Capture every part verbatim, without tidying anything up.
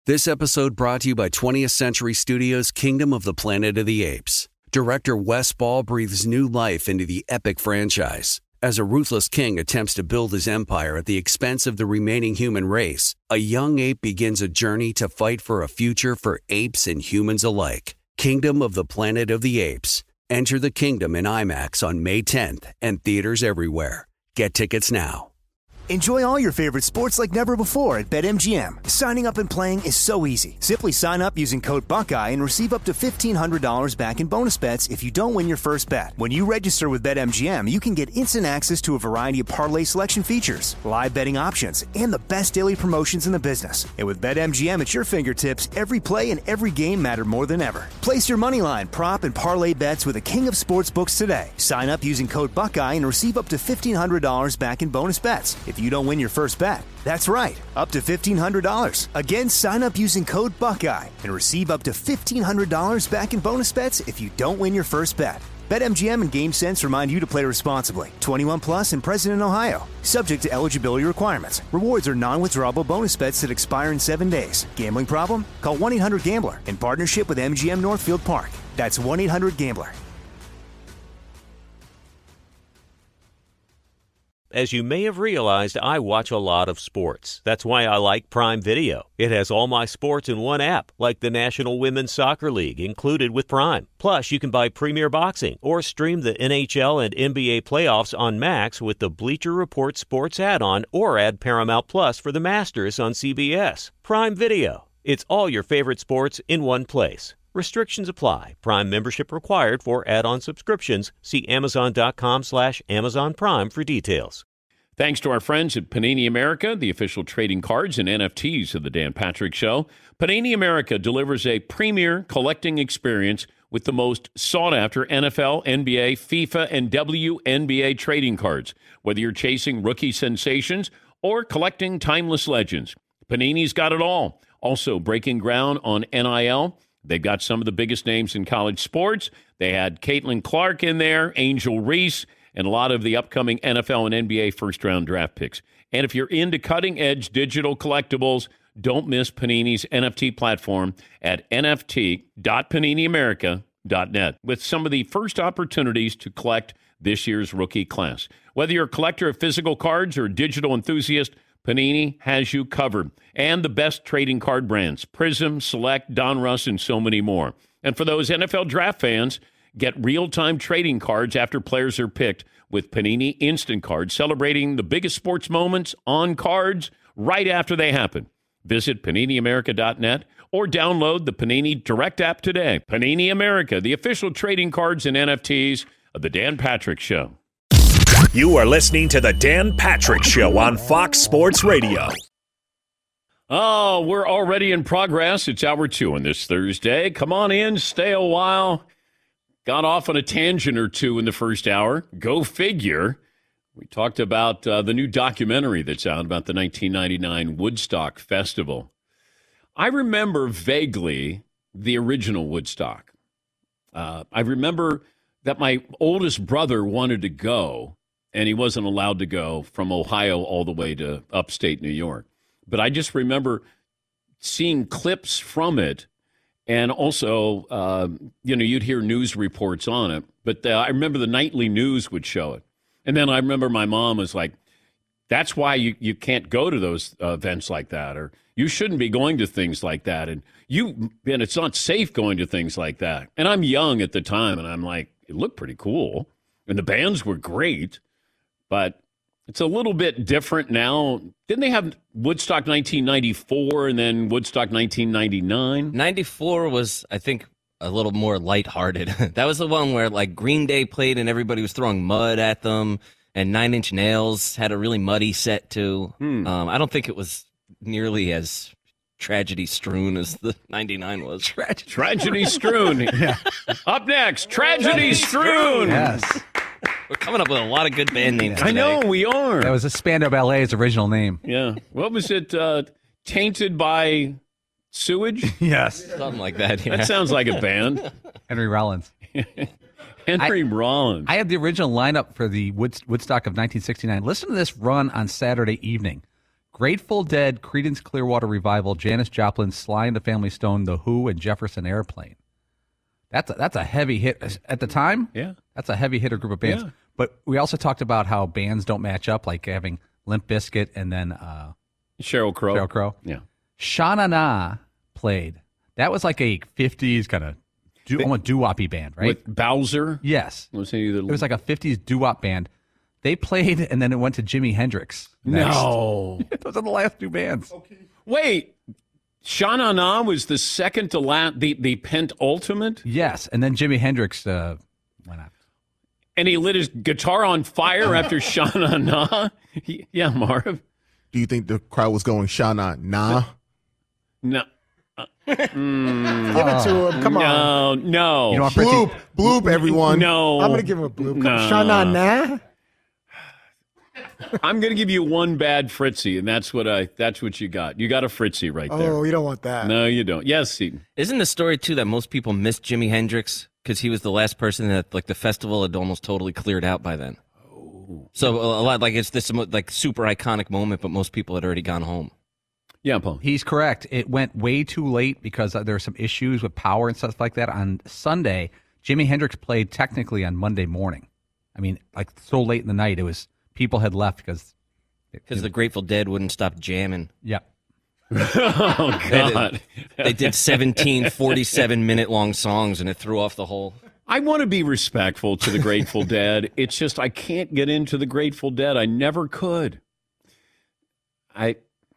This episode brought to you by twentieth Century Studios' Kingdom of the Planet of the Apes. Director Wes Ball breathes new life into the epic franchise. As a ruthless king attempts to build his empire at the expense of the remaining human race, a young ape begins a journey to fight for a future for apes and humans alike. Kingdom of the Planet of the Apes. Enter the kingdom in IMAX on May tenth and theaters everywhere. Get tickets now. Enjoy all your favorite sports like never before at BetMGM. Signing up and playing is so easy. Simply sign up using code Buckeye and receive up to fifteen hundred dollars back in bonus bets if you don't win your first bet. When you register with BetMGM, you can get instant access to a variety of parlay selection features, live betting options, and the best daily promotions in the business. And with BetMGM at your fingertips, every play and every game matter more than ever. Place your moneyline, prop, and parlay bets with the king of sportsbooks today. Sign up using code Buckeye and receive up to fifteen hundred dollars back in bonus bets if you don't win your first bet. That's right, up to fifteen hundred dollars. Again, sign up using code Buckeye and receive up to fifteen hundred dollars back in bonus bets if you don't win your first bet. BetMGM and GameSense remind you to play responsibly. twenty-one plus and present in Ohio. Subject to eligibility requirements. Rewards are non-withdrawable bonus bets that expire in seven days. Gambling problem? Call one eight hundred gambler in partnership with M G M Northfield Park. That's one eight hundred gambler. As you may have realized, I watch a lot of sports. That's why I like Prime Video. It has all my sports in one app, like the National Women's Soccer League, included with Prime. Plus, you can buy Premier Boxing or stream the N H L and N B A playoffs on Max with the Bleacher Report Sports add-on, or add Paramount Plus for the Masters on C B S. Prime Video. It's all your favorite sports in one place. Restrictions apply. Prime membership required for add-on subscriptions. See Amazon.com slash Amazon Prime for details. Thanks to our friends at Panini America, the official trading cards and N F Ts of the Dan Patrick Show. Panini America delivers a premier collecting experience with the most sought-after N F L, N B A, FIFA, and W N B A trading cards. Whether you're chasing rookie sensations or collecting timeless legends, Panini's got it all. Also breaking ground on N I L. They've got some of the biggest names in college sports. They had Caitlin Clark in there, Angel Reese, and a lot of the upcoming N F L and N B A first-round draft picks. And if you're into cutting-edge digital collectibles, don't miss Panini's N F T platform at N F T dot panini america dot net with some of the first opportunities to collect this year's rookie class. Whether you're a collector of physical cards or a digital enthusiast, Panini has you covered. And the best trading card brands, Prism, Select, Donruss, and so many more. And for those N F L draft fans, get real-time trading cards after players are picked with Panini Instant Cards, celebrating the biggest sports moments on cards right after they happen. Visit panini america dot net or download the Panini Direct app today. Panini America, the official trading cards and N F Ts of the Dan Patrick Show. You are listening to the Dan Patrick Show on Fox Sports Radio. Oh, we're already in progress. It's hour two on this Thursday. Come on in, stay a while. Got off on a tangent or two in the first hour. Go figure. We talked about uh, the new documentary that's out about the nineteen ninety-nine Woodstock Festival. I remember vaguely the original Woodstock. Uh, I remember that my oldest brother wanted to go, and he wasn't allowed to go from Ohio all the way to upstate New York. But I just remember seeing clips from it, and also, uh, you know, you'd hear news reports on it. But uh, I remember the nightly news would show it. And then I remember my mom was like, that's why you, you can't go to those uh, events like that, or you shouldn't be going to things like that. And you, and it's not safe going to things like that. And I'm young at the time, and I'm like, it looked pretty cool. And the bands were great, but it's a little bit different now. Didn't they have Woodstock nineteen ninety-four and then Woodstock nineteen ninety-nine? ninety-four was, I think, a little more lighthearted. That was the one where, like, Green Day played and everybody was throwing mud at them, and Nine Inch Nails had a really muddy set, too. Hmm. Um, I don't think it was nearly as tragedy-strewn as the ninety-nine was. Tragedy, tragedy strewn. Yeah. Up next, Tragedy Strewn. Yes. We're coming up with a lot of good band names today. I know, we are. That was a Spandau Ballet's original name. Yeah. What was it? Uh, Tainted by Sewage? Yes. Something like that, yeah. That sounds like a band. Henry Rollins. Henry I, Rollins. I had the original lineup for the Wood, Woodstock of nineteen sixty-nine. Listen to this run on Saturday evening. Grateful Dead, Creedence Clearwater Revival, Janis Joplin, Sly and the Family Stone, The Who, and Jefferson Airplane. That's a, that's a heavy hit. At the time, yeah, that's a heavy hitter group of bands. Yeah. But we also talked about how bands don't match up, like having Limp Bizkit and then uh, Sheryl Crow. Sheryl Crow. Yeah. Sha Na Na played. That was like a fifties kind of do, They- almost doo-wop-y band, right? With Bowser? Yes. Was he the- It was like a fifties doo-wop band. They played, and then it went to Jimi Hendrix. Next. No. Those are the last two bands. Wait. Sha Na Na was the second to last, the, the penultimate? Yes, and then Jimi Hendrix uh, went out. And he lit his guitar on fire after Sha Na Na? He- Yeah, Marv. Do you think the crowd was going Sha Na Na? No. Uh, mm, Give it to him. Come on. no, no. You know what, Fritzy? Bloop, bloop, everyone. No. I'm going to give him a blue. No. Shana na. I'm going to give you one bad Fritzy, and that's what I. That's what you got. You got a Fritzy right there. Oh, you don't want that. No, you don't. Yes, Seton. Isn't the story too that most people miss Jimi Hendrix because he was the last person that like the festival had almost totally cleared out by then. Oh. So a lot like it's this like super iconic moment, but most people had already gone home. Yeah, Paul. He's correct. It went way too late because uh, there were some issues with power and stuff like that. On Sunday, Jimi Hendrix played technically on Monday morning. I mean, like so late in the night, it was people had left because Because the Grateful Dead wouldn't stop jamming. yeah. Oh, God. They did seventeen forty-seven minute long songs, and it threw off the whole. I want to be respectful to the Grateful Dead. It's just I can't get into the Grateful Dead. I never could. I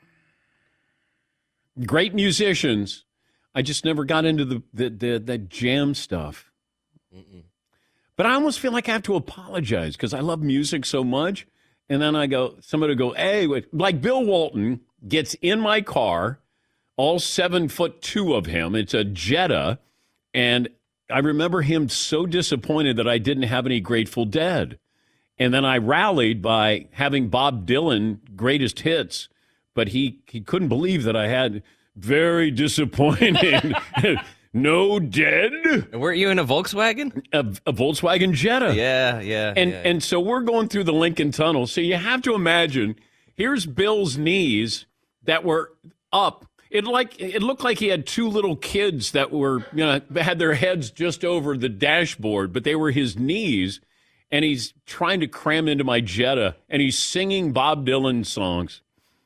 great musicians. I just never got into the the, the, the jam stuff. Mm-mm. But I almost feel like I have to apologize because I love music so much. And then I go, somebody will go, hey, wait. Like Bill Walton gets in my car, all seven foot two of him. It's a Jetta. And I remember him so disappointed that I didn't have any Grateful Dead. And then I rallied by having Bob Dylan greatest hits, but he, he couldn't believe that I had very disappointing no Dead. Weren't you in a Volkswagen? A, a Volkswagen Jetta. Yeah, yeah. And yeah. and so we're going through the Lincoln Tunnel. So you have to imagine, here's Bill's knees that were up. It like it looked like he had two little kids that were, you know, had their heads just over the dashboard, but they were his knees. And he's trying to cram into my Jetta, and he's singing Bob Dylan songs.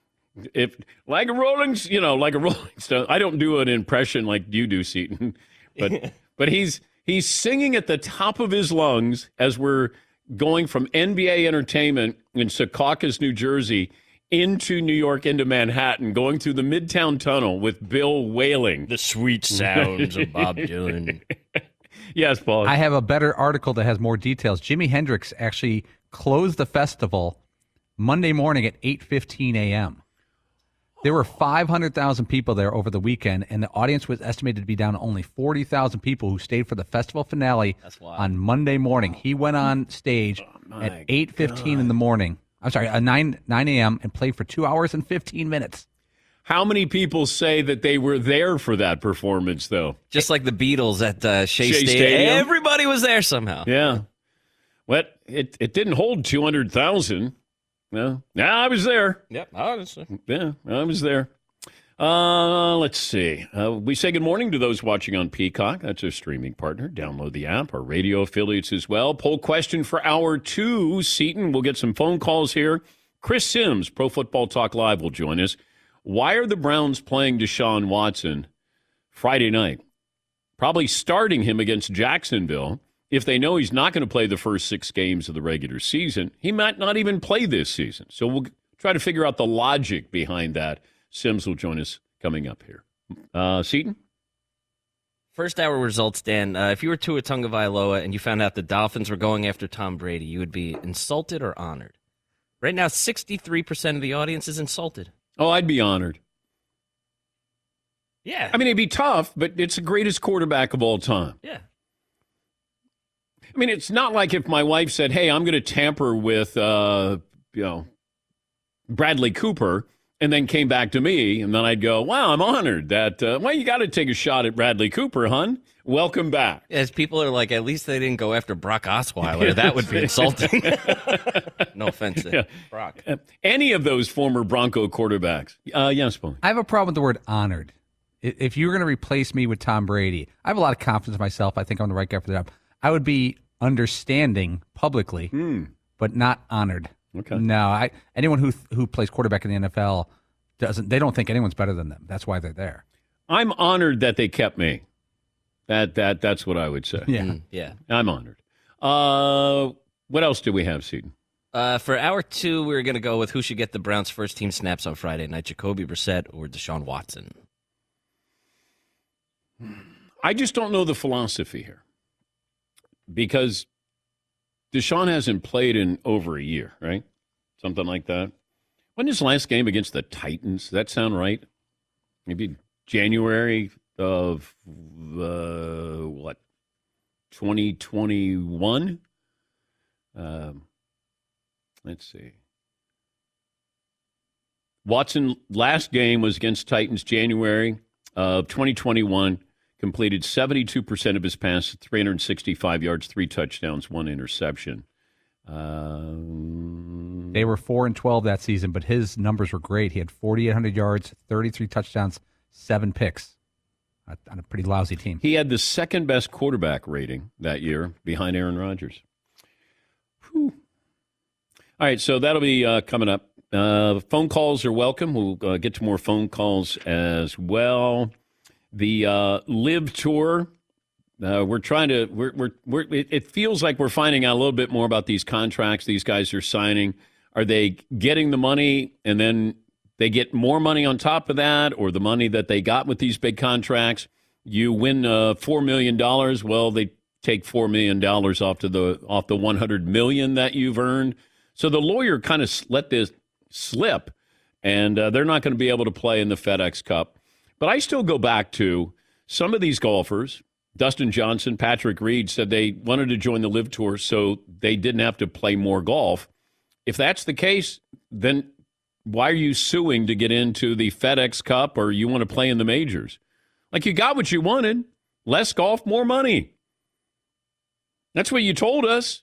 If like a rolling, you know, like a Rolling Stone. I don't do an impression like you do, Seton, but but he's he's singing at the top of his lungs as we're going from N B A Entertainment in Secaucus, New Jersey, into New York, into Manhattan, going through the Midtown Tunnel with Bill wailing the sweet sounds of Bob Dylan. Yes, Paul. I have a better article that has more details. Jimi Hendrix actually closed the festival Monday morning at eight fifteen a.m. There were five hundred thousand people there over the weekend, and the audience was estimated to be down to only forty thousand people who stayed for the festival finale on Monday morning. He went on stage oh at eight fifteen in the morning. I'm sorry, at nine a.m. and played for two hours and fifteen minutes. How many people say that they were there for that performance, though? Just like the Beatles at uh, Shea, Shea Stadium. Stadium. Everybody was there somehow. Yeah. Well, it, it didn't hold two hundred thousand. No. Yeah, I was there. Yep, honestly. Yeah, I was there. Uh, let's see. Uh, we say good morning to those watching on Peacock. That's our streaming partner. Download the app. Our radio affiliates as well. Poll question for hour two. Seton, we'll get some phone calls here. Chris Sims, Pro Football Talk Live, will join us. Why are the Browns playing Deshaun Watson Friday night? Probably starting him against Jacksonville. If they know he's not going to play the first six games of the regular season, he might not even play this season. So we'll try to figure out the logic behind that. Sims will join us coming up here. Uh, Seton? First hour results, Dan. Uh, if you were Tua Tagovailoa and you found out the Dolphins were going after Tom Brady, you would be insulted or honored? Right now, sixty-three percent of the audience is insulted. Oh, I'd be honored. Yeah. I mean, it'd be tough, but it's the greatest quarterback of all time. Yeah. I mean, it's not like if my wife said, hey, I'm going to tamper with, uh, you know, Bradley Cooper, and then came back to me, and then I'd go, wow, I'm honored that, uh, well, you got to take a shot at Bradley Cooper, hon. Welcome back. As people are like, at least they didn't go after Brock Osweiler. That would be insulting. No offense to Yeah. Brock. Uh, Any of those former Bronco quarterbacks. Uh, yes, Paul. I have a problem with the word honored. I- If you were going to replace me with Tom Brady, I have a lot of confidence in myself. I think I'm the right guy for the job. I would be understanding publicly, but not honored. Okay. No, I anyone who who plays quarterback in the N F L doesn't. They don't think anyone's better than them. That's why they're there. I'm honored that they kept me. That that That's what I would say. Yeah. Mm, yeah. I'm honored. Uh, what else do we have, Seton? Uh, for hour two, we're going to go with who should get the Browns' first team snaps on Friday night, Jacoby Brissett or Deshaun Watson. I just don't know the philosophy here because Deshaun hasn't played in over a year, right? Something like that. When his last game against the Titans? Does that sound right? Maybe January of uh, what? twenty twenty-one. Um, let's see. Watson last game was against Titans January of twenty twenty-one. Completed seventy-two percent of his passes, three hundred sixty-five yards, three touchdowns, one interception. Um, They were four and twelve that season, but his numbers were great. He had forty-eight hundred yards, thirty-three touchdowns, seven picks on a pretty lousy team. He had the second best quarterback rating that year behind Aaron Rodgers. Whew. All right, so that'll be uh, coming up. Uh, phone calls are welcome. We'll uh, get to more phone calls as well. The uh, Live Tour, uh, we're trying to, we're, we're, we're, it, it feels like we're finding out a little bit more about these contracts these guys are signing. Are they getting the money and then they get more money on top of that, or the money that they got with these big contracts? You win uh, four million dollars. Well, they take four million dollars off to the off the one hundred million dollars that you've earned. So the lawyer kind of let this slip, and uh, they're not going to be able to play in the FedEx Cup. But I still go back to some of these golfers. Dustin Johnson, Patrick Reed said they wanted to join the Live Tour so they didn't have to play more golf. If that's the case, then why are you suing to get into the FedEx Cup, or you want to play in the majors? Like, you got what you wanted. Less golf, more money. That's what you told us.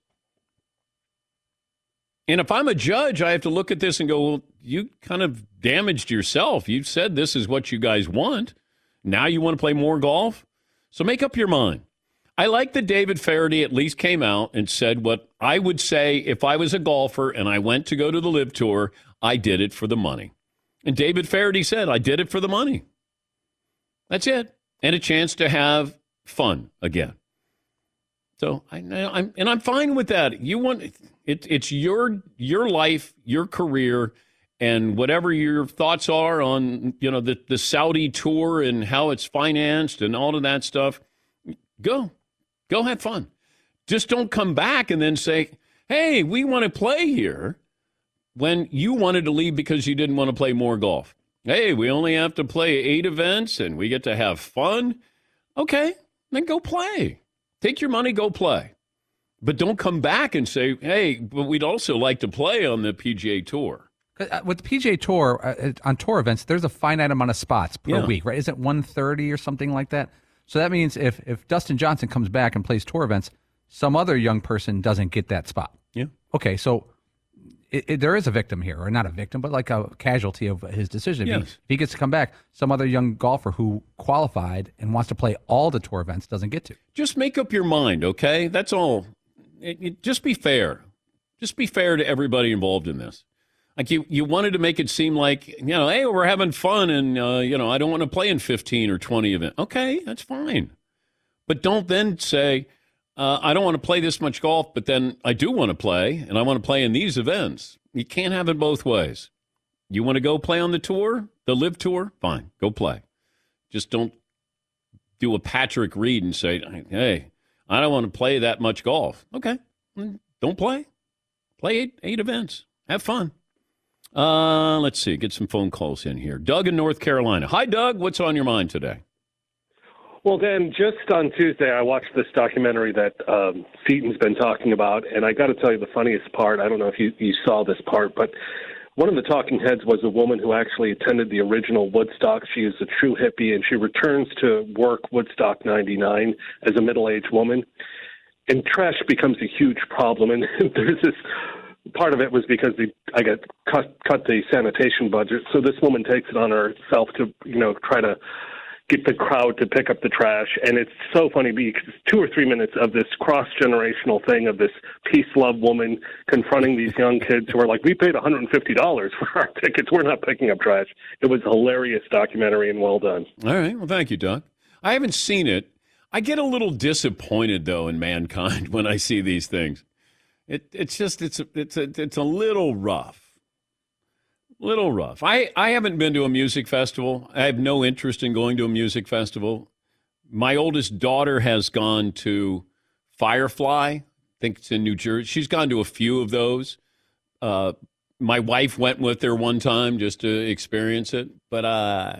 And if I'm a judge, I have to look at this and go, well, you kind of damaged yourself. You said this is what you guys want. Now you want to play more golf? So make up your mind. I like that David Faraday at least came out and said what I would say if I was a golfer and I went to go to the Live Tour, I did it for the money. And David Faraday said, I did it for the money. That's it. And a chance to have fun again. So I, I'm and I'm fine with that. You want it, it's your your life, your career, and whatever your thoughts are on, you know, the, the Saudi tour and how it's financed and all of that stuff. Go. Go have fun. Just don't come back and then say, hey, we want to play here, when you wanted to leave because you didn't want to play more golf. Hey, we only have to play eight events and we get to have fun. Okay, then go play. Take your money, go play. But don't come back and say, hey, but we'd also like to play on the P G A Tour. With the P G A Tour, uh, on tour events, there's a finite amount of spots per Yeah. week, right? Is it one thirty or something like that? So that means if, if Dustin Johnson comes back and plays tour events, some other young person doesn't get that spot. Yeah. Okay, so it, it, there is a victim here, or not a victim, but like a casualty of his decision. If, Yes. he, if he gets to come back, some other young golfer who qualified and wants to play all the tour events doesn't get to. Just make up your mind, okay? That's all. It, it, just be fair. Just be fair to everybody involved in this. Like, you, you wanted to make it seem like, you know, hey, we're having fun and, uh, you know, I don't want to play in fifteen or twenty events. Okay, that's fine. But don't then say, uh, I don't want to play this much golf, but then I do want to play, and I want to play in these events. You can't have it both ways. You want to go play on the tour, the Live Tour? Fine, go play. Just don't do a Patrick Reed and say, hey, I don't want to play that much golf. Okay, don't play. Play eight, eight events. Have fun. Uh, let's see. Get some phone calls in here. Doug in North Carolina. Hi, Doug. What's on your mind today? Well, Dan, just on Tuesday, I watched this documentary that um, Seaton's been talking about, and I got to tell you the funniest part. I don't know if you, you saw this part, but one of the talking heads was a woman who actually attended the original Woodstock. She is a true hippie, and she returns to work Woodstock ninety-nine as a middle-aged woman. And trash becomes a huge problem. And there's this part of it was because the, I got cut, cut the sanitation budget. So this woman takes it on herself to, you know, try to get the crowd to pick up the trash. And it's so funny because it's two or three minutes of this cross-generational thing of this peace-love woman confronting these young kids who are like, we paid one hundred fifty dollars for our tickets. We're not picking up trash. It was a hilarious documentary and well done. All right. Well, thank you, Doug. I haven't seen it. I get a little disappointed, though, in Mankind when I see these things. It, it's just, it's, it's, a, it's a little rough. Little rough. I, I haven't been to a music festival. I have no interest in going to a music festival. My oldest daughter has gone to Firefly. I think it's in New Jersey. She's gone to a few of those. Uh, my wife went with her one time just to experience it. But uh,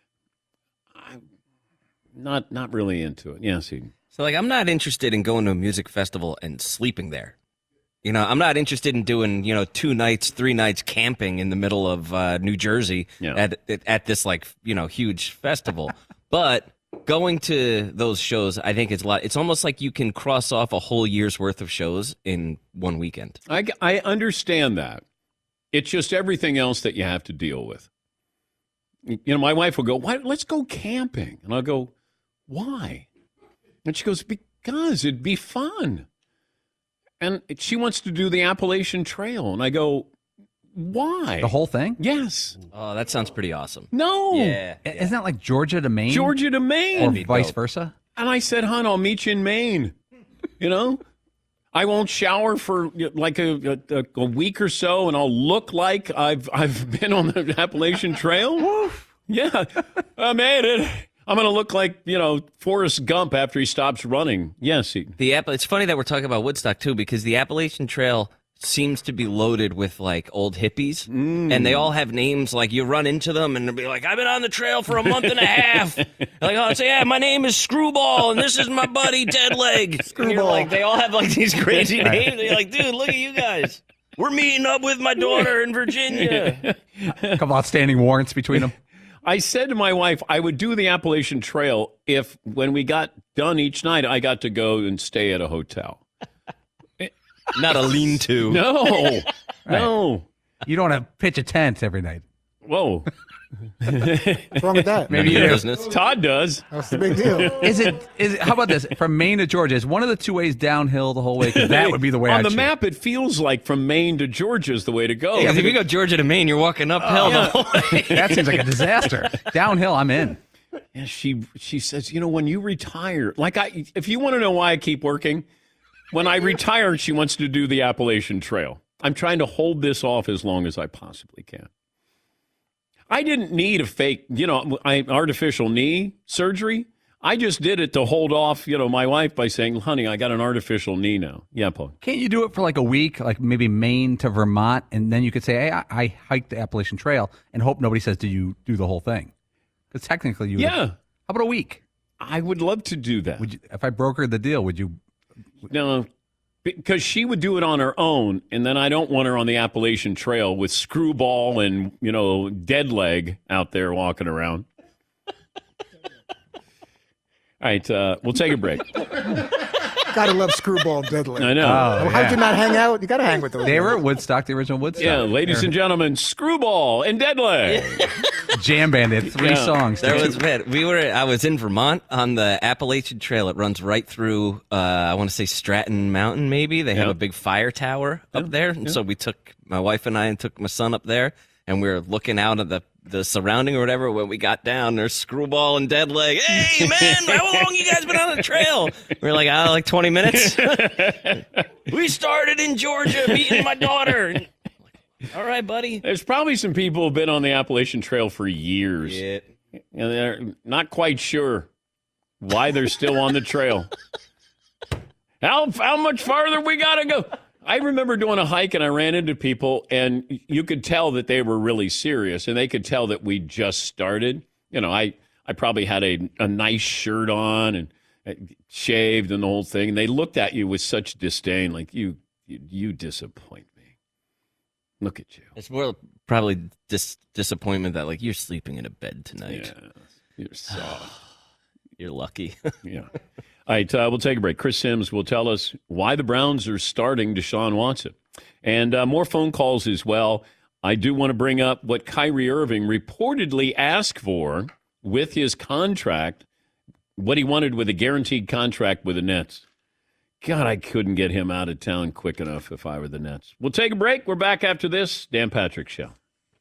I'm not, not really into it. Yeah, see. So, like, I'm not interested in going to a music festival and sleeping there. You know, I'm not interested in doing, you know, two nights, three nights camping in the middle of uh, New Jersey Yeah. at at this, like, you know, huge festival. But going to those shows, I think it's a lot. It's almost like you can cross off a whole year's worth of shows in one weekend. I, I understand that. It's just everything else that you have to deal with. You know, my wife will go, "Why? Let's go camping." And I'll go, "Why?" And she goes, "Because it'd be fun." And she wants to do the Appalachian Trail. And I go, why? The whole thing? Yes. Oh, that sounds pretty awesome. No. Yeah. Isn't that like Georgia to Maine? Georgia to Maine. Or vice versa? And I said, hon, I'll meet you in Maine. You know? I won't shower for like a, a, a week or so, and I'll look like I've I've been on the Appalachian Trail. Yeah. I made it. I'm going to look like, you know, Forrest Gump after he stops running. Yes. He, The App- It's funny that we're talking about Woodstock, too, because the Appalachian Trail seems to be loaded with, like, old hippies. Mm. And they all have names, like, you run into them, and they'll be like, I've been on the trail for a month and a half. Like, oh, say, yeah, my name is Screwball, and this is my buddy Ted Leg. And you're like, they all have, like, these crazy names. And you're like, dude, look at you guys. We're meeting up with my daughter in Virginia. A couple outstanding warrants between them. I said to my wife, I would do the Appalachian Trail if, when we got done each night, I got to go and stay at a hotel. Not a lean-to. No, no. You don't have to pitch a tent every night. Whoa. What's wrong with that? Maybe you do. Todd does. That's the big deal. Is it? Is it? How about this? From Maine to Georgia, is one of the two ways downhill the whole way? 'Cause that would be the way. On I'd the choose. map, it feels like from Maine to Georgia is the way to go. Yeah, if you go Georgia to Maine, you're walking uphill the whole way. That seems like a disaster. Downhill, I'm in. Yeah, she she says, you know, when you retire, like I, if you want to know why I keep working, when I retire, she wants to do the Appalachian Trail. I'm trying to hold this off as long as I possibly can. I didn't need a fake, you know, I, artificial knee surgery. I just did it to hold off, you know, my wife by saying, honey, I got an artificial knee now. Yeah, Paul. Can't you do it for like a week, like maybe Maine to Vermont, and then you could say, hey, I, I hiked the Appalachian Trail, and hope nobody says, did you do the whole thing? Because technically you would. Yeah. How about a week? I would love to do that. Would you, if I brokered the deal, would you? No, because she would do it on her own, and then I don't want her on the Appalachian Trail with Screwball and, you know, Dead Leg out there walking around. All right, uh, we'll take a break. Gotta love Screwball Deadly. I know. Oh, How'd yeah. you not hang out? You gotta hang with those. They were guys. at Woodstock, the original Woodstock. Yeah, ladies and gentlemen, Screwball and Dead Leg. Jam band. They had three Yeah. songs. There was man, we were I was in Vermont on the Appalachian Trail. It runs right through uh, I want to say Stratton Mountain. Maybe they have Yeah. a big fire tower up there, and so we took my wife and I and took my son up there, and we were looking out at the the surrounding or whatever. When we got down, there's Screwball and Dead Leg. Hey man, how long you guys been on the trail? We were like, oh, like twenty minutes. We started in Georgia, meeting my daughter. All right, buddy. There's probably some people who've been on the Appalachian Trail for years. Yeah. And they're not quite sure why they're still on the trail. How how much farther we got to go? I remember doing a hike and I ran into people and you could tell that they were really serious and they could tell that we just started. You know, I, I probably had a, a nice shirt on and shaved and the whole thing. And they looked at you with such disdain, like you you, you disappoint me. Look at you. It's more probably dis- disappointment that, like, you're sleeping in a bed tonight. Yeah, you're soft. You're lucky. Yeah. All right, uh, we'll take a break. Chris Sims will tell us why the Browns are starting Deshaun Watson. And uh, more phone calls as well. I do want to bring up what Kyrie Irving reportedly asked for with his contract, what he wanted with a guaranteed contract with the Nets. God, I couldn't get him out of town quick enough if I were the Nets. We'll take a break. We're back after this. Dan Patrick Show.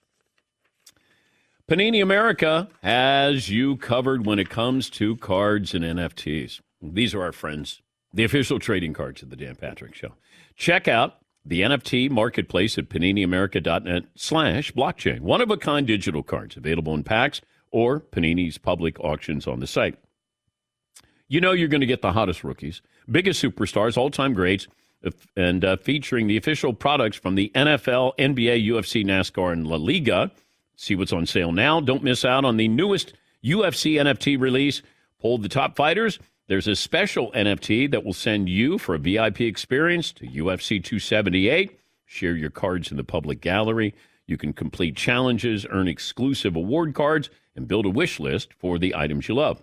Panini America has you covered when it comes to cards and N F Ts. These are our friends, the official trading cards of the Dan Patrick Show. Check out the N F T marketplace at paniniamerica.net slash blockchain. One-of-a-kind digital cards available in packs or Panini's public auctions on the site. You know you're going to get the hottest rookies, biggest superstars, all-time greats, and uh, featuring the official products from the N F L, N B A, U F C, NASCAR, and La Liga. See what's on sale now. Don't miss out on the newest U F C N F T release. Pull the top fighters. There's a special N F T that will send you for a V I P experience to U F C two seventy-eight. Share your cards in the public gallery. You can complete challenges, earn exclusive award cards, and build a wish list for the items you love.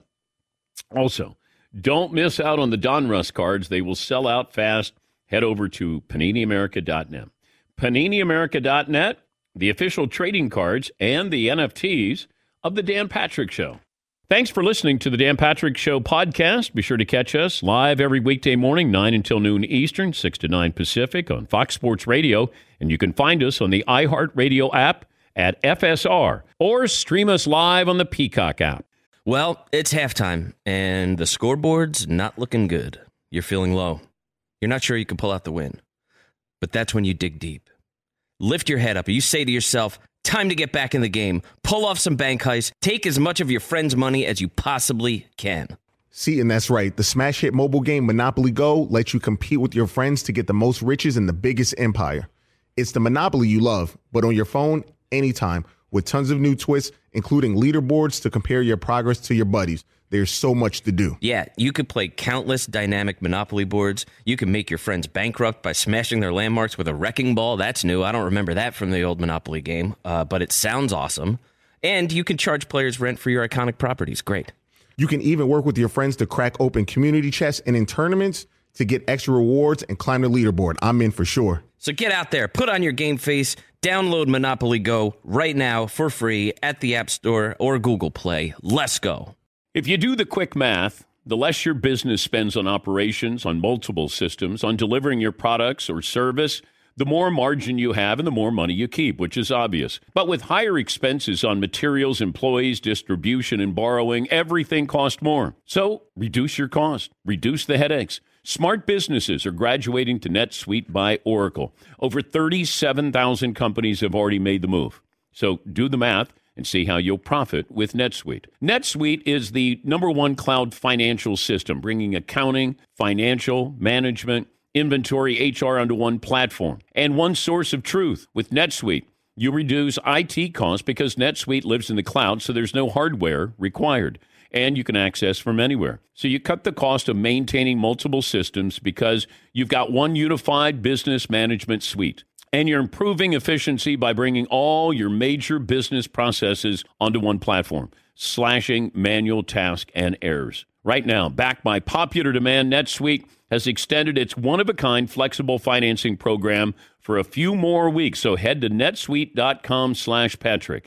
Also, don't miss out on the Donruss cards. They will sell out fast. Head over to panini america dot net. panini america dot net, the official trading cards and the N F Ts of the Dan Patrick Show. Thanks for listening to the Dan Patrick Show podcast. Be sure to catch us live every weekday morning, nine until noon Eastern, six to nine Pacific on Fox Sports Radio. And you can find us on the iHeartRadio app at F S R or stream us live on the Peacock app. Well, it's halftime, and the scoreboard's not looking good. You're feeling low. You're not sure you can pull out the win. But that's when you dig deep. Lift your head up, and you say to yourself, time to get back in the game. Pull off some bank heists. Take as much of your friend's money as you possibly can. See, and that's right. The smash hit mobile game Monopoly Go lets you compete with your friends to get the most riches in the biggest empire. It's the Monopoly you love, but on your phone, anytime, with tons of new twists, including leaderboards to compare your progress to your buddies. There's so much to do. Yeah, you could play countless dynamic Monopoly boards. You can make your friends bankrupt by smashing their landmarks with a wrecking ball. That's new. I don't remember that from the old Monopoly game, uh, but it sounds awesome. And you can charge players rent for your iconic properties. Great. You can even work with your friends to crack open community chests and in tournaments to get extra rewards and climb the leaderboard. I'm in for sure. So get out there, put on your game face, download Monopoly Go right now for free at the App Store or Google Play. Let's go. If you do the quick math, the less your business spends on operations, on multiple systems, on delivering your products or service, the more margin you have and the more money you keep, which is obvious. But with higher expenses on materials, employees, distribution, and borrowing, everything costs more. So reduce your cost, reduce the headaches. Smart businesses are graduating to NetSuite by Oracle. Over thirty-seven thousand companies have already made the move. So do the math and see how you'll profit with NetSuite. NetSuite is the number one cloud financial system, bringing accounting, financial, management, inventory, H R onto one platform and one source of truth. With NetSuite, you reduce I T costs because NetSuite lives in the cloud, so there's no hardware required. And you can access from anywhere. So you cut the cost of maintaining multiple systems because you've got one unified business management suite. And you're improving efficiency by bringing all your major business processes onto one platform, slashing manual tasks and errors. Right now, backed by popular demand, NetSuite has extended its one-of-a-kind flexible financing program for a few more weeks. So head to netsuite.com slash Patrick.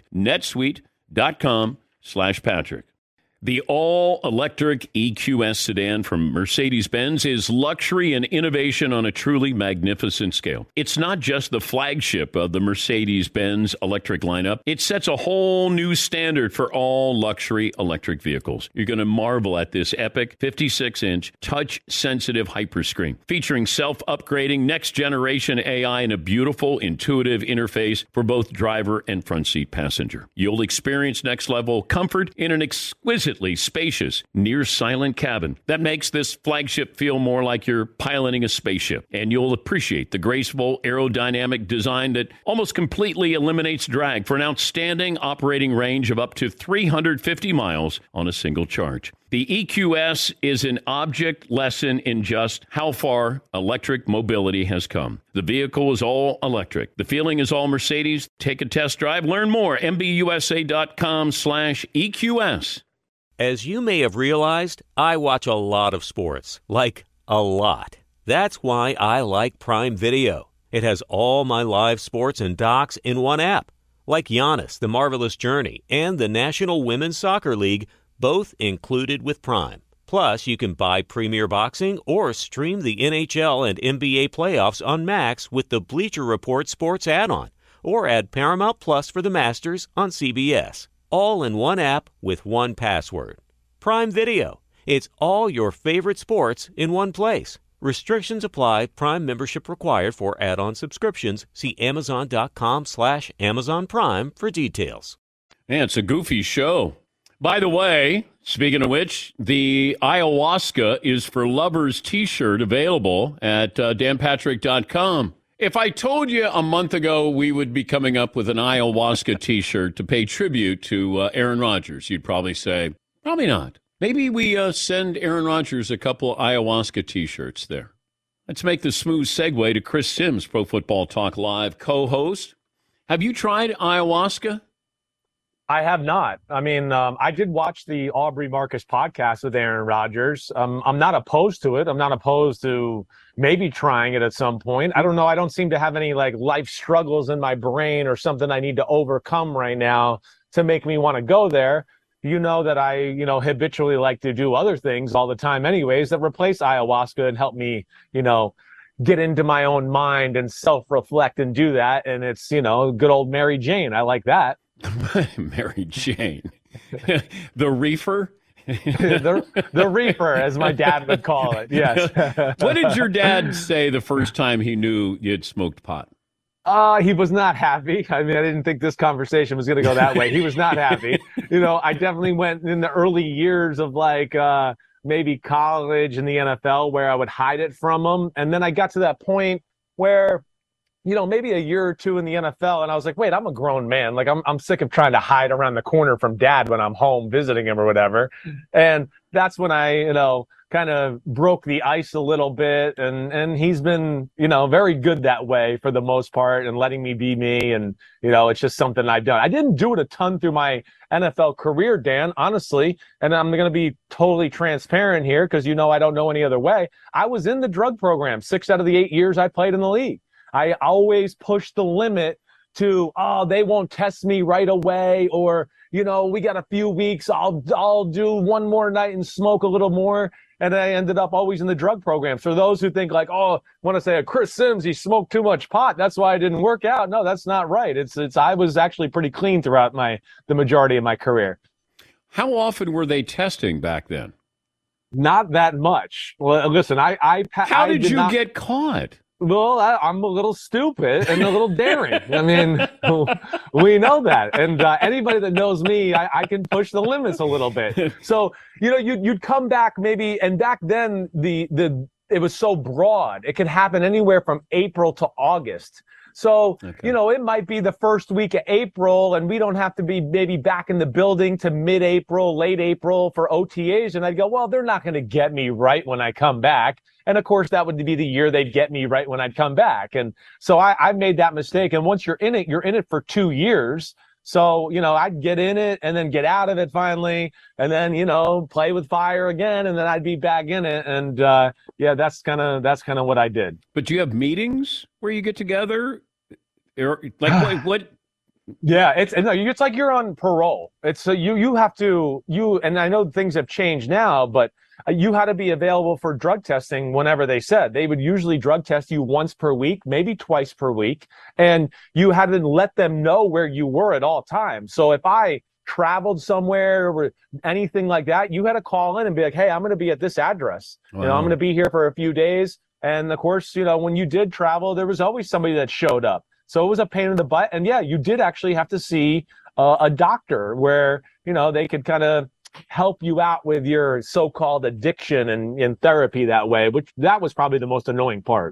netsuite.com slash Patrick. The all-electric E Q S sedan from Mercedes-Benz is luxury and innovation on a truly magnificent scale. It's not just the flagship of the Mercedes-Benz electric lineup. It sets a whole new standard for all luxury electric vehicles. You're going to marvel at this epic fifty-six inch touch-sensitive hyperscreen featuring self-upgrading next-generation A I and a beautiful, intuitive interface for both driver and front seat passenger. You'll experience next-level comfort in an exquisite exquisitely spacious, near-silent cabin that makes this flagship feel more like you're piloting a spaceship. And you'll appreciate the graceful aerodynamic design that almost completely eliminates drag for an outstanding operating range of up to three hundred fifty miles on a single charge. The E Q S is an object lesson in just how far electric mobility has come. The vehicle is all electric. The feeling is all Mercedes. Take a test drive. Learn more. M B U S A dot com slash E Q S. As you may have realized, I watch a lot of sports. Like, a lot. That's why I like Prime Video. It has all my live sports and docs in one app. Like Giannis, The Marvelous Journey, and the National Women's Soccer League, both included with Prime. Plus, you can buy Premier Boxing or stream the N H L and N B A playoffs on Max with the Bleacher Report Sports add-on, or add Paramount Plus for the Masters on C B S. All in one app with one password. Prime Video. It's all your favorite sports in one place. Restrictions apply. Prime membership required for add-on subscriptions. See Amazon.com slash Amazon Prime for details. Yeah, it's a goofy show. By the way, speaking of which, the Ayahuasca is for Lovers t-shirt available at uh, Dan Patrick dot com. If I told you a month ago we would be coming up with an Ayahuasca t-shirt to pay tribute to uh, Aaron Rodgers, you'd probably say, probably not. Maybe we uh, send Aaron Rodgers a couple of Ayahuasca t-shirts there. Let's make the smooth segue to Chris Sims, Pro Football Talk Live co-host. Have you tried ayahuasca? I have not. I mean, um, I did watch the Aubrey Marcus podcast with Aaron Rodgers. Um, I'm not opposed to it. I'm not opposed to maybe trying it at some point. I don't know. I don't seem to have any like life struggles in my brain or something I need to overcome right now to make me want to go there. You know that I, you know, habitually like to do other things all the time anyways that replace ayahuasca and help me, you know, get into my own mind and self-reflect and do that. And it's, you know, good old Mary Jane. I like that. Mary Jane. The reefer? the, the reefer, as my dad would call it, yes. What did your dad say the first time he knew you'd smoked pot? Uh, he was not happy. I mean, I didn't think this conversation was going to go that way. He was not happy. You know, I definitely went in the early years of like uh, maybe college and the N F L where I would hide it from him. And then I got to that point where, you know, maybe a year or two in the N F L, and I was like, wait, I'm a grown man. Like, I'm I'm sick of trying to hide around the corner from dad when I'm home visiting him or whatever. And that's when I, you know, kind of broke the ice a little bit. And, and he's been, you know, very good that way for the most part and letting me be me. And, you know, it's just something I've done. I didn't do it a ton through my N F L career, Dan, honestly. And I'm going to be totally transparent here because, you know, I don't know any other way. I was in the drug program six out of the eight years I played in the league. I always push the limit to, oh, they won't test me right away, or, you know, we got a few weeks, I'll I'll do one more night and smoke a little more. And I ended up always in the drug program. So those who think like, oh, want to say, Chris Sims, he smoked too much pot, that's why I didn't work out. No, that's not right. It's it's I was actually pretty clean throughout my the majority of my career. How often were they testing back then? Not that much. Well, listen, I I how I did, did you not... get caught? Well, I, I'm a little stupid and a little daring. I mean, we know that. And uh, anybody that knows me, I, I can push the limits a little bit. So, you know, you'd, you'd come back maybe, and back then the the it was so broad. It could happen anywhere from April to August. So, okay. You know, it might be the first week of April, and we don't have to be maybe back in the building to mid-April, late April for O T As. And I'd go, well, they're not going to get me right when I come back. And of course, that would be the year they'd get me right when I'd come back. And so I, I made that mistake. And once you're in it, you're in it for two years. So, you know, I'd get in it and then get out of it finally, and then, you know, play with fire again, and then I'd be back in it. And uh, yeah, that's kind of that's kind of what I did. But do you have meetings where you get together? Or, like what? what? Yeah, it's no, it's like you're on parole. It's so you you have to you and I know things have changed now, but you had to be available for drug testing whenever they said. They would usually drug test you once per week, maybe twice per week, and you had to let them know where you were at all times. So if I traveled somewhere or anything like that, you had to call in and be like, hey, I'm going to be at this address. Wow. You know, I'm going to be here for a few days. And of course, you know, when you did travel, there was always somebody that showed up. So it was a pain in the butt. And yeah, you did actually have to see uh, a doctor where, you know, they could kind of help you out with your so-called addiction and in therapy that way, which that was probably the most annoying part.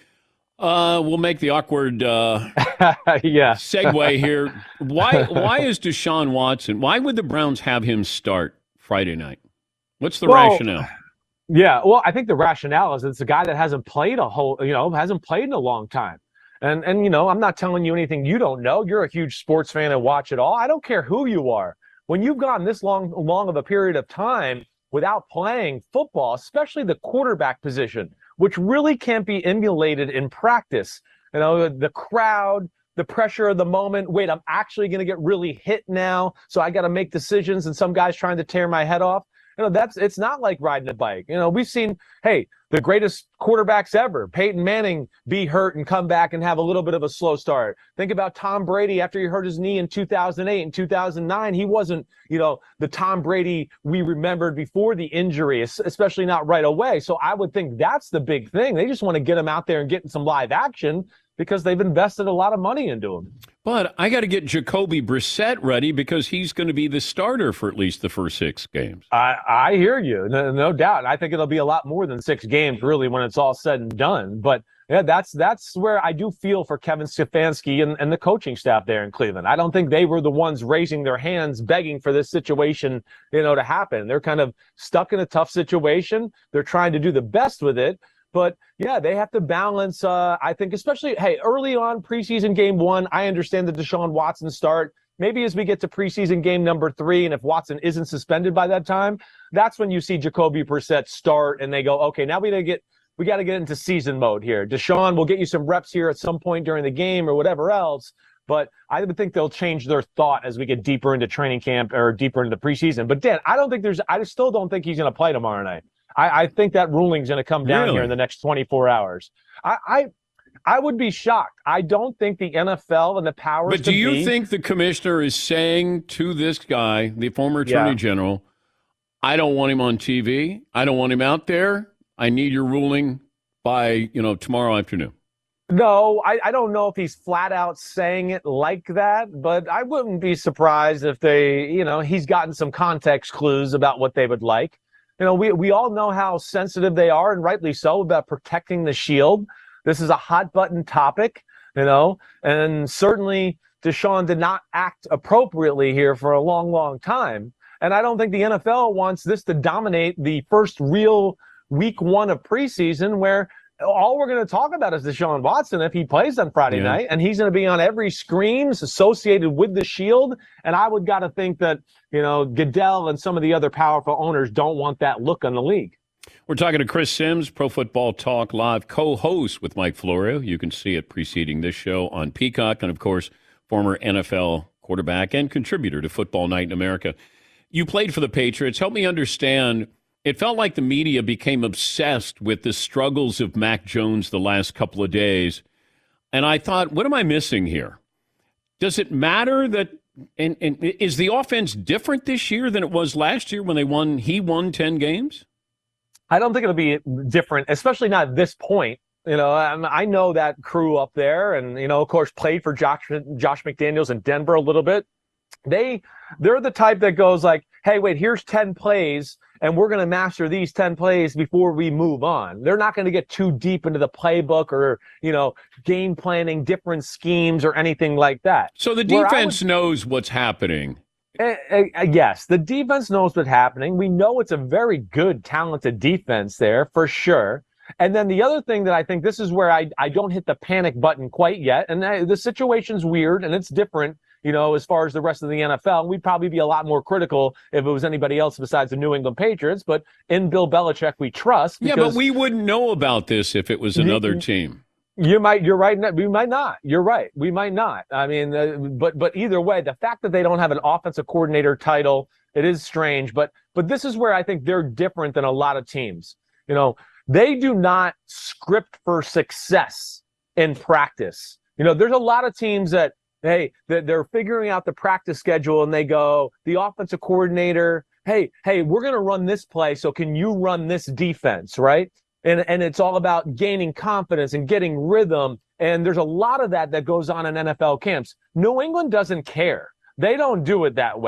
Uh, we'll make the awkward uh, yeah. segue here. Why why is Deshaun Watson, why would the Browns have him start Friday night? What's the well, rationale? Yeah, well, I think the rationale is it's a guy that hasn't played a whole, you know, hasn't played in a long time. And, and you know, I'm not telling you anything you don't know. You're a huge sports fan and watch it all. I don't care who you are. When you've gone this long, long of a period of time without playing football, especially the quarterback position, which really can't be emulated in practice. You know, the crowd, the pressure of the moment. Wait, I'm actually going to get really hit now, so I got to make decisions, and some guy's trying to tear my head off. You know, that's it's not like riding a bike. You know, we've seen, hey, the greatest quarterbacks ever, Peyton Manning, be hurt and come back and have a little bit of a slow start. Think about Tom Brady after he hurt his knee in two thousand eight and two thousand nine. He wasn't, you know, the Tom Brady we remembered before the injury, especially not right away. So I would think that's the big thing. They just want to get him out there and get some live action because they've invested a lot of money into him. But I got to get Jacoby Brissett ready because he's going to be the starter for at least the first six games. I, I hear you, no, no doubt. I think it'll be a lot more than six games, really, when it's all said and done. But yeah, that's that's where I do feel for Kevin Stefanski and, and the coaching staff there in Cleveland. I don't think they were the ones raising their hands, begging for this situation, you know, to happen. They're kind of stuck in a tough situation. They're trying to do the best with it. But, yeah, they have to balance, uh, I think, especially, hey, early on preseason game one, I understand the Deshaun Watson start. Maybe as we get to preseason game number three, and if Watson isn't suspended by that time, that's when you see Jacoby Brissett start, and they go, okay, now we got to get we got to get into season mode here. Deshaun will get you some reps here at some point during the game or whatever else. But I would think they'll change their thought as we get deeper into training camp or deeper into the preseason. But, Dan, I don't think there's – I still don't think he's going to play tomorrow night. I, I think that ruling's going to come down really? here in the next twenty-four hours. I, I I would be shocked. I don't think the N F L and the powers. But do you be, think the commissioner is saying to this guy, the former attorney yeah. general, I don't want him on T V. I don't want him out there. I need your ruling by, you know, tomorrow afternoon. No, I, I don't know if he's flat out saying it like that, but I wouldn't be surprised if they, you know, he's gotten some context clues about what they would like. You know, we, we all know how sensitive they are, and rightly so, about protecting the shield. This is a hot button topic, you know, and certainly Deshaun did not act appropriately here for a long, long time. And I don't think the N F L wants this to dominate the first real week one of preseason where all we're going to talk about is Deshaun Watson if he plays on Friday yeah. night, and he's going to be on every screen associated with the shield. And I would got to think that, you know, Goodell and some of the other powerful owners don't want that look on the league. We're talking to Chris Sims, Pro Football Talk Live co-host with Mike Florio. You can see it preceding this show on Peacock, and of course, former N F L quarterback and contributor to Football Night in America. You played for the Patriots. Help me understand. It felt like the media became obsessed with the struggles of Mac Jones the last couple of days. And I thought, what am I missing here? Does it matter that and, and is the offense different this year than it was last year when they won he won ten games? I don't think it'll be different, especially not at this point. You know, I know that crew up there and, you know, of course, played for Josh, Josh McDaniels in Denver a little bit. They, they're the type that goes like, hey, wait, here's ten plays, and we're going to master these ten plays before we move on. They're not going to get too deep into the playbook or, you know, game planning different schemes or anything like that. So the defense would, knows what's happening. Uh, uh, yes, the defense knows what's happening. We know it's a very good, talented defense there for sure. And then the other thing that I think this is where I, I don't hit the panic button quite yet. And I, the situation's weird and it's different, you know, as far as the rest of the N F L. We'd probably be a lot more critical if it was anybody else besides the New England Patriots. But in Bill Belichick, we trust. Yeah, but we wouldn't know about this if it was another you, team. You might. You're right. We might not. You're right. We might not. I mean, uh, but but either way, the fact that they don't have an offensive coordinator title, it is strange. But but this is where I think they're different than a lot of teams. You know, they do not script for success in practice. You know, there's a lot of teams that, hey, they're figuring out the practice schedule and they go, the offensive coordinator, hey, hey, we're going to run this play. So can you run this defense, right? And and it's all about gaining confidence and getting rhythm. And there's a lot of that that goes on in N F L camps. New England doesn't care. They don't do it that way.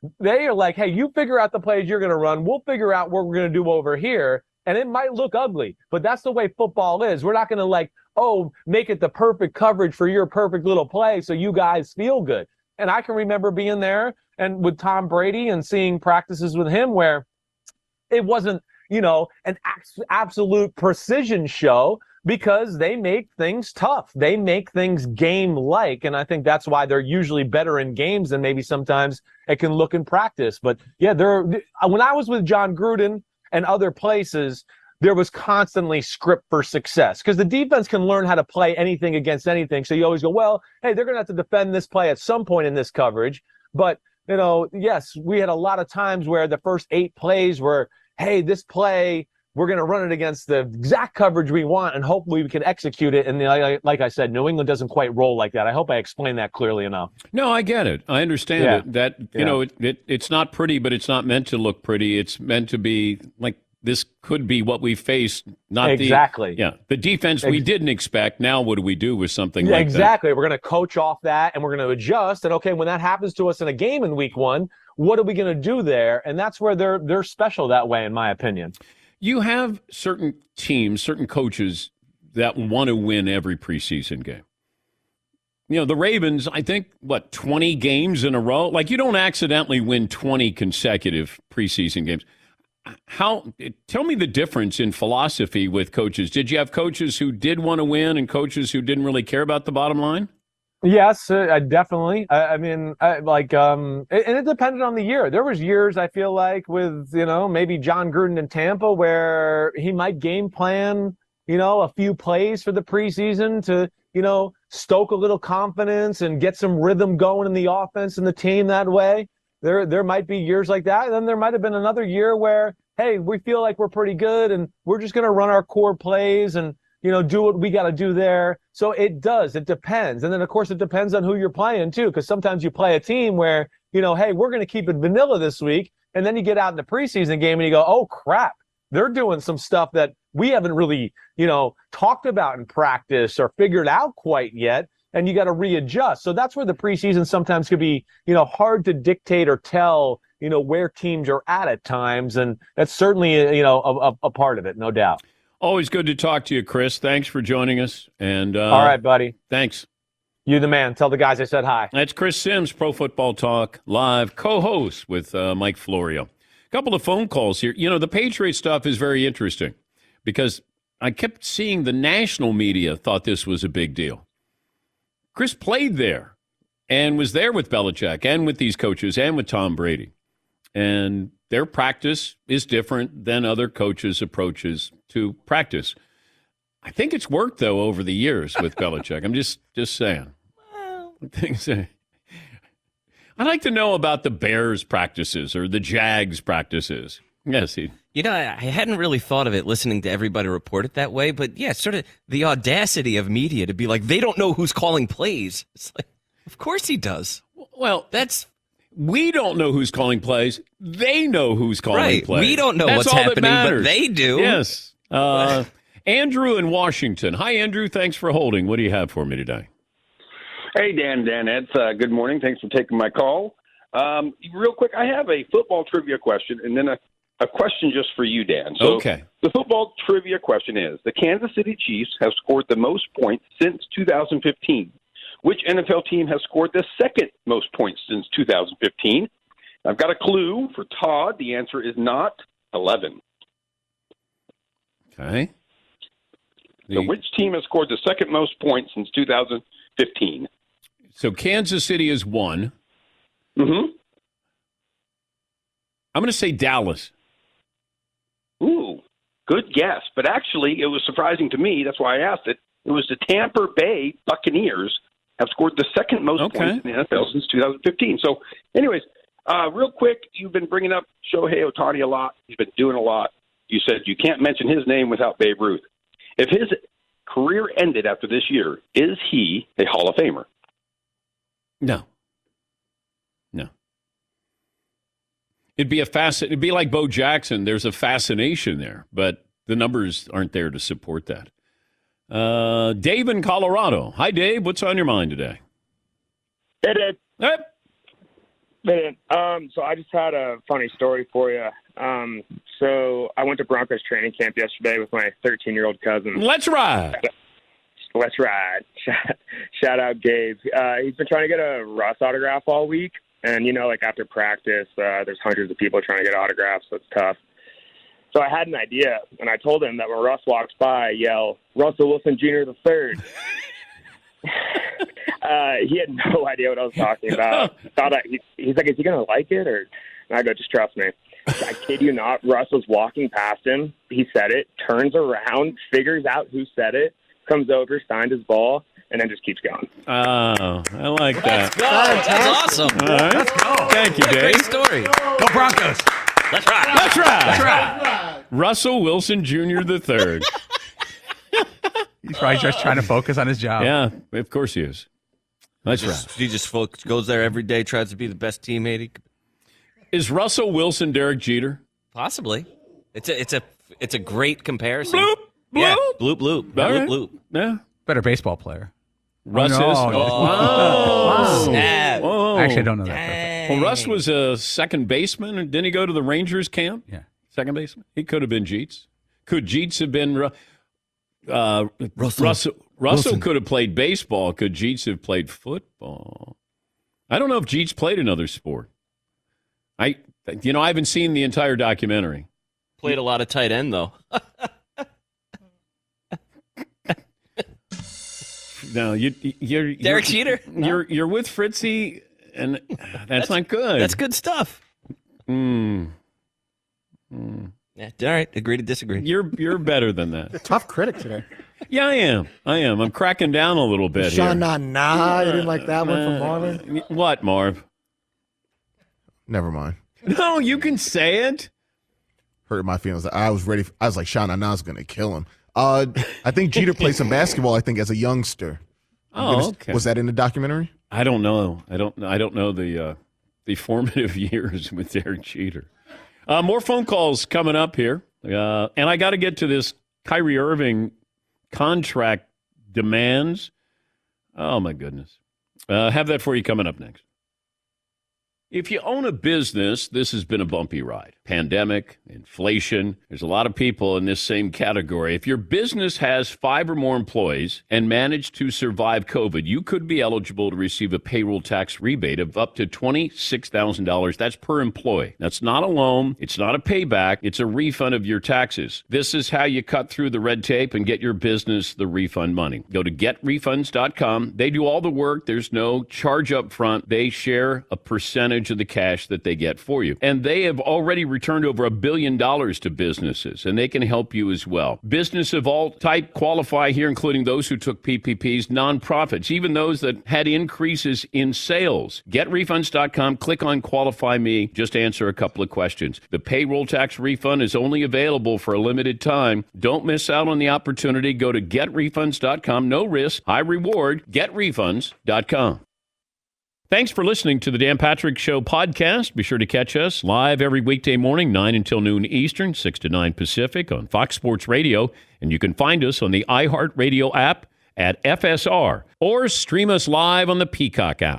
They are like, hey, you figure out the plays you're going to run. We'll figure out what we're going to do over here. And it might look ugly, but that's the way football is. We're not going to like, oh, make it the perfect coverage for your perfect little play so you guys feel good. And I can remember being there and with Tom Brady and seeing practices with him where it wasn't, you know, an absolute precision show because they make things tough. They make things game-like, and I think that's why they're usually better in games than maybe sometimes it can look in practice. But, yeah, there. When I was with John Gruden and other places, there was constantly script for success because the defense can learn how to play anything against anything. So you always go, well, hey, they're going to have to defend this play at some point in this coverage. But, you know, yes, we had a lot of times where the first eight plays were, hey, this play, we're going to run it against the exact coverage we want, and hopefully we can execute it. And like, like I said, New England doesn't quite roll like that. I hope I explained that clearly enough. No, I get it. I understand Yeah. it. That, you Yeah. know, it, it, it's not pretty, but it's not meant to look pretty. It's meant to be like this could be what we face. Not Exactly. The, yeah, the defense we Ex- didn't expect. Now what do we do with something Yeah, like exactly. We're going to coach off that, and we're going to adjust. And okay, when that happens to us in a game in week one, what are we going to do there? And that's where they're they're special that way, in my opinion. that? You have certain teams, certain coaches that want to win every preseason game. You know, the Ravens, I think, what, twenty games in a row? Like, you don't accidentally win twenty consecutive preseason games. How? Tell me the difference in philosophy with coaches. Did you have coaches who did want to win and coaches who didn't really care about the bottom line? Yes, uh, I definitely. I, I mean, I, like, um, and and it depended on the year. There was years I feel like with, you know, maybe John Gruden in Tampa where he might game plan, you know, a few plays for the preseason to, you know, stoke a little confidence and get some rhythm going in the offense and the team that way. There, there might be years like that. And then there might have been another year where, hey, we feel like we're pretty good and we're just going to run our core plays and, you know, do what we got to do there. So it does. It depends. And then, of course, it depends on who you're playing, too, because sometimes you play a team where, you know, hey, we're going to keep it vanilla this week. And then you get out in the preseason game and you go, oh, crap, they're doing some stuff that we haven't really, you know, talked about in practice or figured out quite yet. And you got to readjust. So that's where the preseason sometimes could be, you know, hard to dictate or tell, you know, where teams are at at times. And that's certainly, you know, a, a, a part of it, no doubt. Always good to talk to you, Chris. Thanks for joining us. And uh, all right, buddy. Thanks. You the man. Tell the guys I said hi. That's Chris Sims, Pro Football Talk Live, co-host with uh, Mike Florio. A couple of phone calls here. You know, the Patriot stuff is very interesting because I kept seeing the national media thought this was a big deal. Chris played there and was there with Belichick and with these coaches and with Tom Brady. And their practice is different than other coaches' approaches to practice. I think it's worked, though, over the years with Belichick. I'm just just saying. Things. I'd like to know about the Bears' practices or the Jags' practices. Yes, he. You know, I hadn't really thought of it listening to everybody report it that way, but yeah, sort of the audacity of media to be like, they don't know who's calling plays. It's like, of course he does. Well, that's. We don't know who's calling plays. They know who's calling right. plays. We don't know That's what's all happening, that but matters. they do. Yes. Uh, Andrew in Washington. Hi, Andrew. Thanks for holding. What do you have for me today? Hey, Dan, Dan, Ed. Uh, good morning. Thanks for taking my call. Um, real quick, I have a football trivia question and then a, a question just for you, Dan. So okay. The football trivia question is, the Kansas City Chiefs have scored the most points since two thousand fifteen. Which N F L team has scored the second most points since two thousand fifteen? I've got a clue for Todd. The answer is not eleven. Okay. So which team has scored the second most points since two thousand fifteen? So Kansas City is one. Mm-hmm. I'm going to say Dallas. Ooh, good guess. But actually, it was surprising to me. That's why I asked it. It was the Tampa Bay Buccaneers have scored the second most okay. points in the N F L since two thousand fifteen. So, anyways, uh, real quick, you've been bringing up Shohei Ohtani a lot. He's been doing a lot. You said you can't mention his name without Babe Ruth. If his career ended after this year, is he a Hall of Famer? No. No. It'd be a fasc- It'd be like Bo Jackson. There's a fascination there, but the numbers aren't there to support that. Uh, Dave in Colorado. Hi, Dave. What's on your mind today? Hey, Dad. Hey. Man, um, so I just had a funny story for you. Um, so I went to Broncos training camp yesterday with my thirteen-year-old cousin. Let's ride. Let's ride. Shout, shout out Gabe. Uh, he's been trying to get a Russ autograph all week. And, you know, like after practice, uh, there's hundreds of people trying to get autographs, so it's tough. So I had an idea, and I told him that when Russ walks by, I yell, Russell Wilson Junior the third. uh, he had no idea what I was talking about. Thought I, he, he's like, is he going to like it? Or and I go, just trust me. I kid you not, Russ was walking past him. He said it, turns around, figures out who said it, comes over, signed his ball, and then just keeps going. Oh, I like that. Let's go. That's awesome. All right. Let's go. Thank you, Dave. Great story. Go Broncos. Let's ride. Let's ride. Let's ride. Russell Wilson Junior the third. He's probably just trying to focus on his job. Yeah, of course he is. Let's He just, ride. he just fo- goes there every day, tries to be the best teammate. He, Is Russell Wilson Derek Jeter? possibly. It's a it's a it's a great comparison. Bloop, bloop. Yeah, bloop bloop. All Bloop right. bloop. Yeah. Better baseball player. Russ Oh, no. is. Oh, snap. Whoa. Actually, I don't know that. Well, Russ was a second baseman. Didn't he go to the Rangers camp? Yeah. Second baseman? He could have been Jeets. Could Jeets have been Ru- uh, Russell. Russell? Russell Wilson. could have played baseball. Could Jeets have played football? I don't know if Jeets played another sport. I, you know, I haven't seen the entire documentary. Played a lot of tight end though. No, you, you're Derek you're, Jeter? You're you're with Fritzy, and that's, not good. That's good stuff. Mm. Mm. Yeah, all right. Agree to disagree. You're you're better than that. Tough critic today. Yeah, I am. I am. I'm cracking down a little bit here. Sean, nah, nah. You didn't like that one from Marvin? Uh, what, Marv? Never mind. No, you can say it. Hurt my feelings. I was ready. I was like, Sean Ana's going to kill him. Uh, I think Jeter played some basketball, I think, as a youngster. Oh, okay. Was that in the documentary? I don't know. I don't. I don't know the uh, the formative years with Derek Jeter. Uh, more phone calls coming up here, uh, and I got to get to this Kyrie Irving contract demands. Oh my goodness! Uh, have that for you coming up next. If you own a business, this has been a bumpy ride. Pandemic, inflation, there's a lot of people in this same category. If your business has five or more employees and managed to survive COVID, you could be eligible to receive a payroll tax rebate of up to twenty-six thousand dollars. That's per employee. That's not a loan. It's not a payback. It's a refund of your taxes. This is how you cut through the red tape and get your business the refund money. Go to get refunds dot com. They do all the work. There's no charge up front. They share a percentage of the cash that they get for you. And they have already returned over a billion dollars to businesses, and they can help you as well. Business of all type qualify here, including those who took P P Ps, nonprofits, even those that had increases in sales. get refunds dot com, click on Qualify Me, just answer a couple of questions. The payroll tax refund is only available for a limited time. Don't miss out on the opportunity. Go to get refunds dot com. No risk, high reward. get refunds dot com. Thanks for listening to the Dan Patrick Show podcast. Be sure to catch us live every weekday morning, nine until noon Eastern, six to nine Pacific on Fox Sports Radio. And you can find us on the iHeartRadio app at F S R or stream us live on the Peacock app.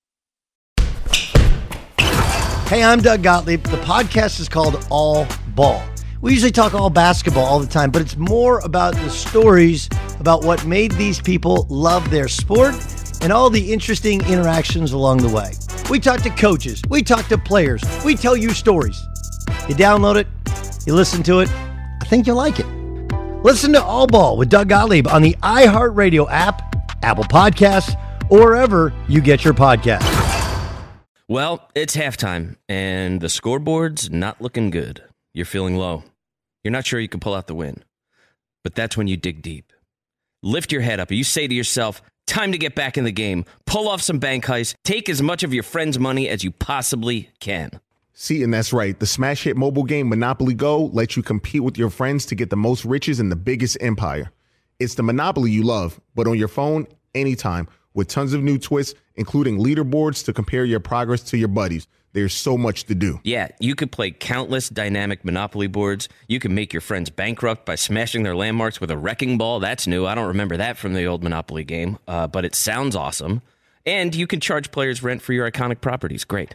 Hey, I'm Doug Gottlieb. The podcast is called All Ball. We usually talk all basketball all the time, but it's more about the stories about what made these people love their sport and all the interesting interactions along the way. We talk to coaches. We talk to players. We tell you stories. You download it. You listen to it. I think you'll like it. Listen to All Ball with Doug Gottlieb on the iHeartRadio app, Apple Podcasts, or wherever you get your podcasts. Well, it's halftime, and the scoreboard's not looking good. You're feeling low. You're not sure you can pull out the win. But that's when you dig deep. Lift your head up. You say to yourself, time to get back in the game. Pull off some bank heists. Take as much of your friend's money as you possibly can. See, and that's right. The smash hit mobile game Monopoly Go lets you compete with your friends to get the most riches in the biggest empire. It's the Monopoly you love, but on your phone, anytime, with tons of new twists, including leaderboards to compare your progress to your buddies. There's so much to do. Yeah, you could play countless dynamic Monopoly boards. You can make your friends bankrupt by smashing their landmarks with a wrecking ball. That's new. I don't remember that from the old Monopoly game, uh, but it sounds awesome. And you can charge players rent for your iconic properties. Great.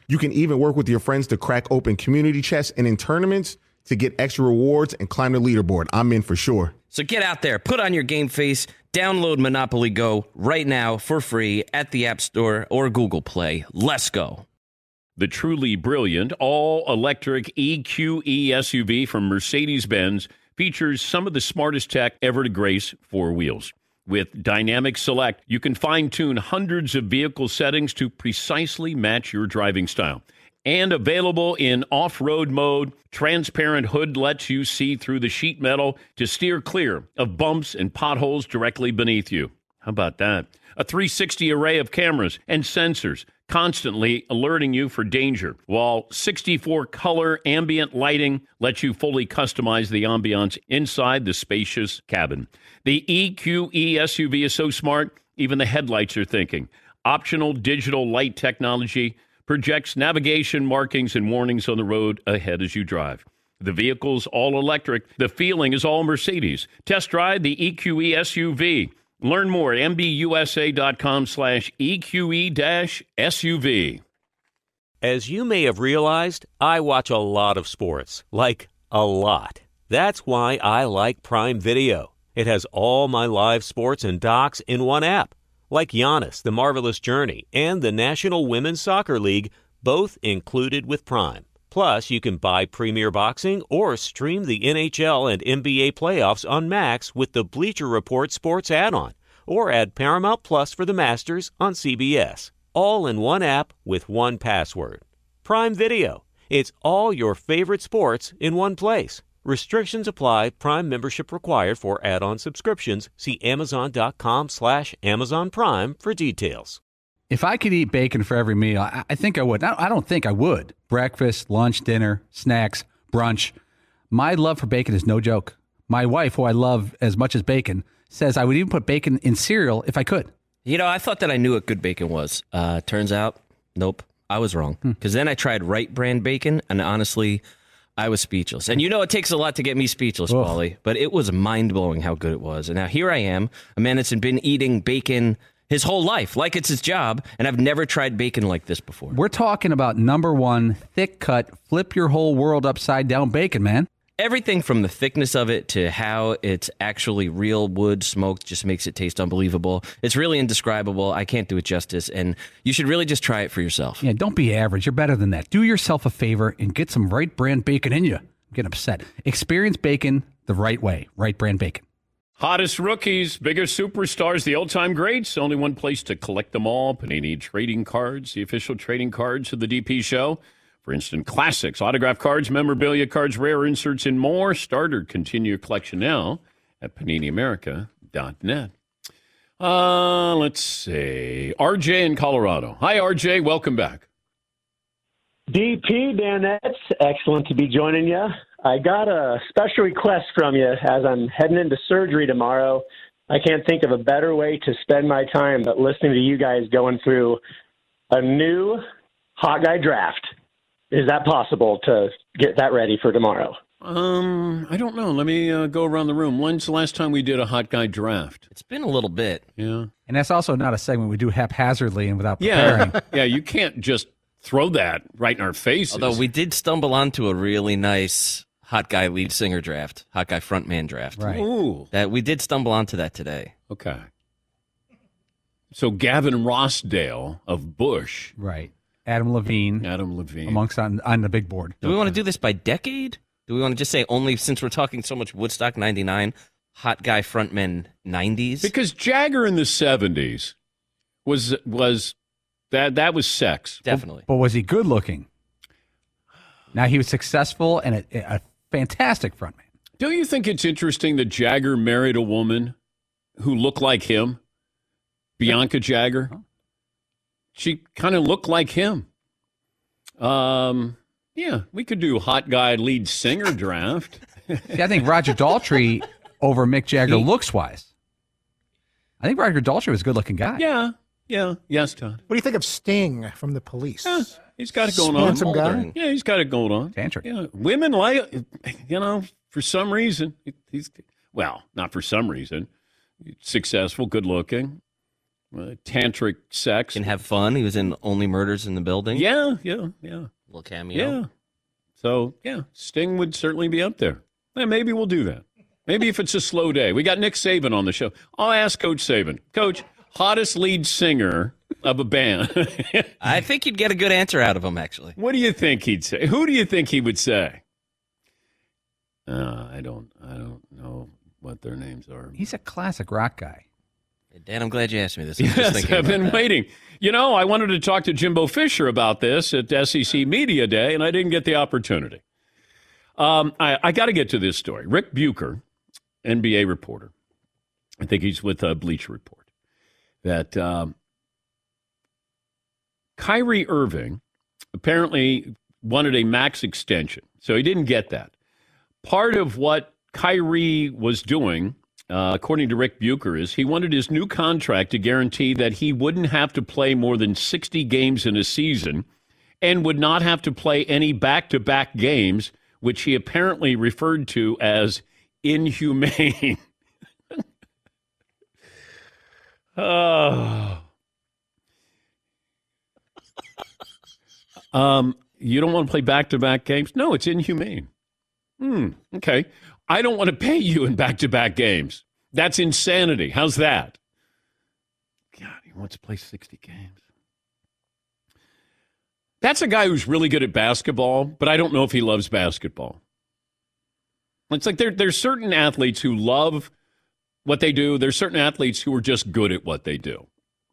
You can even work with your friends to crack open community chests and in tournaments to get extra rewards and climb the leaderboard. I'm in for sure. So get out there, put on your game face, download Monopoly Go right now for free at the App Store or Google Play. Let's go. The truly brilliant all-electric E Q E S U V from Mercedes-Benz features some of the smartest tech ever to grace four wheels. With Dynamic Select, you can fine-tune hundreds of vehicle settings to precisely match your driving style. And available in off-road mode, transparent hood lets you see through the sheet metal to steer clear of bumps and potholes directly beneath you. How about that? A three sixty array of cameras and sensors constantly alerting you for danger, while sixty-four color ambient lighting lets you fully customize the ambiance inside the spacious cabin. The E Q E S U V is so smart, even the headlights are thinking. Optional digital light technology projects navigation markings and warnings on the road ahead as you drive. The vehicle's all electric. The feeling is all Mercedes. Test drive the E Q E S U V. Learn more at mbusa.com slash EQE dash SUV. As you may have realized, I watch a lot of sports. Like, a lot. That's why I like Prime Video. It has all my live sports and docs in one app. Like Giannis, The Marvelous Journey, and the National Women's Soccer League, both included with Prime. Plus, you can buy Premier Boxing or stream the N H L and N B A playoffs on Max with the Bleacher Report Sports add-on, or add Paramount Plus for the Masters on C B S. All in one app with one password. Prime Video. It's all your favorite sports in one place. Restrictions apply. Prime membership required for add-on subscriptions. See amazon.com slash Amazon Prime for details. If I could eat bacon for every meal, I, I think I would. I, I don't think I would. Breakfast, lunch, dinner, snacks, brunch. My love for bacon is no joke. My wife, who I love as much as bacon, says I would even put bacon in cereal if I could. You know, I thought that I knew what good bacon was. Uh, turns out, nope, I was wrong. Because then I tried Right Brand bacon, and honestly, I was speechless. And you know it takes a lot to get me speechless, Ugh. Paulie, but it was mind-blowing how good it was. And now here I am, a man that's been eating bacon his whole life, like it's his job, and I've never tried bacon like this before. We're talking about number one, thick-cut, flip your whole world upside-down bacon, man. Everything from the thickness of it to how it's actually real wood smoked just makes it taste unbelievable. It's really indescribable. I can't do it justice, and you should really just try it for yourself. Yeah, don't be average. You're better than that. Do yourself a favor and get some Right Brand bacon in you. I'm getting upset. Experience bacon the right way. Right Brand bacon. Hottest rookies, biggest superstars, the old-time greats. Only one place to collect them all. Panini Trading Cards, the official trading cards of the D P Show. For instant classics, autograph cards, memorabilia cards, rare inserts, and more. Start or continue your collection now at panini america dot net. Uh, let's see. R J in Colorado. Hi, R J. Welcome back. D P, Danettes, excellent to be joining you. I got a special request from you as I'm heading into surgery tomorrow. I can't think of a better way to spend my time but listening to you guys going through a new Hot Guy draft. Is that possible to get that ready for tomorrow? Um, I don't know. Let me uh, go around the room. When's the last time we did a Hot Guy draft? It's been a little bit. Yeah. And that's also not a segment we do haphazardly and without preparing. Yeah, yeah. You can't just throw that right in our faces. Although we did stumble onto a really nice Hot Guy lead singer draft, Hot Guy frontman draft. Right. Ooh. That we did stumble onto that today. Okay. So Gavin Rossdale of Bush. Right. Adam Levine. Adam Levine. Amongst on, on the big board. Do we want to do this by decade? Do we want to just say only, since we're talking so much Woodstock ninety-nine, Hot Guy frontman nineties? Because Jagger in the seventies was was that that was sex. Definitely. But was he good looking? Now, he was successful and a, a fantastic frontman. Don't you think it's interesting that Jagger married a woman who looked like him? Bianca Jagger? She kind of looked like him. Um, yeah, we could do Hot Guy lead singer draft. See, I think Roger Daltrey over Mick Jagger looks-wise. I think Roger Daltrey was a good-looking guy. Yeah, yeah. Yes, Todd. What do you think of Sting from the Police? Yeah, he's got it going on. Handsome guy. Yeah, he's got it going on. Tantric. Yeah, women like, you know, for some reason, he's, well, not for some reason, successful, good-looking. uh, tantric sex. Can have fun. He was in Only Murders in the Building. Yeah, yeah, yeah. Little cameo. Yeah. So, yeah, Sting would certainly be up there. Yeah, maybe we'll do that. Maybe if it's a slow day. We got Nick Saban on the show. I'll ask Coach Saban. Coach, hottest lead singer of a band. I think you'd get a good answer out of him, actually. What do you think he'd say? Who do you think he would say? Uh, I don't I don't know what their names are. He's a classic rock guy. Dan, I'm glad you asked me this. I was just Yes, thinking I've about been that. waiting. You know, I wanted to talk to Jimbo Fisher about this at S E C Media Day, and I didn't get the opportunity. Um, I, I got to get to this story. Rick Bucher, N B A reporter, I think he's with uh, Bleacher Report, that um, Kyrie Irving apparently wanted a max extension, so he didn't get that. Part of what Kyrie was doing, uh, according to Rick Bucher, is he wanted his new contract to guarantee that he wouldn't have to play more than sixty games in a season and would not have to play any back-to-back games, which he apparently referred to as inhumane. Oh. Um, you don't want to play back-to-back games? No, it's inhumane. Hmm, okay. I don't want to pay you in back-to-back games. That's insanity. How's that? God, he wants to play sixty games. That's a guy who's really good at basketball, but I don't know if he loves basketball. It's like there, there's certain athletes who love what they do. There's certain athletes who are just good at what they do.